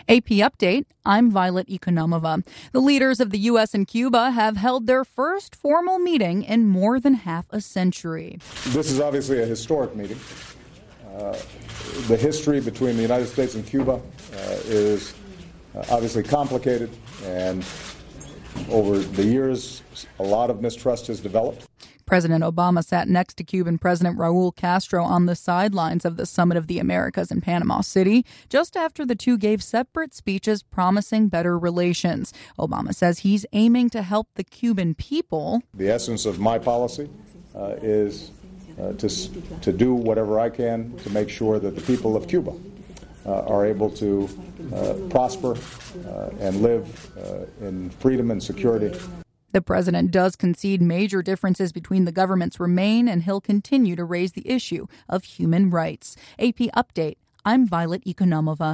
AP Update, I'm Violet Economova. The leaders of the U.S. and Cuba have held their first formal meeting in more than half a century. This is obviously a historic meeting. The history between the United States and Cuba is obviously complicated, and over the years, a lot of mistrust has developed. President Obama sat next to Cuban President Raul Castro on the sidelines of the Summit of the Americas in Panama City, just after the two gave separate speeches promising better relations. Obama says he's aiming to help the Cuban people. The essence of my policy is to do whatever I can to make sure that the people of Cuba are able to prosper and live in freedom and security. The president does concede major differences between the governments remain, and he'll continue to raise the issue of human rights. AP Update, I'm Violet Economova.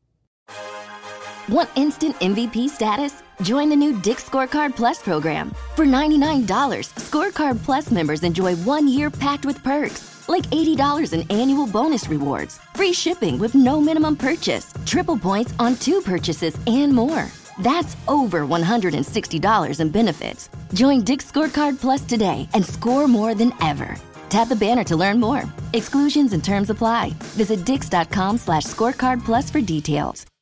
Want instant MVP status? Join the new Dick's Scorecard Plus program. For $99, Scorecard Plus members enjoy 1 year packed with perks, like $80 in annual bonus rewards, free shipping with no minimum purchase, triple points on 2 purchases, and more. That's over $160 in benefits. Join Dick's Scorecard Plus today and score more than ever. Tap the banner to learn more. Exclusions and terms apply. Visit dix.com/scorecard plus for details.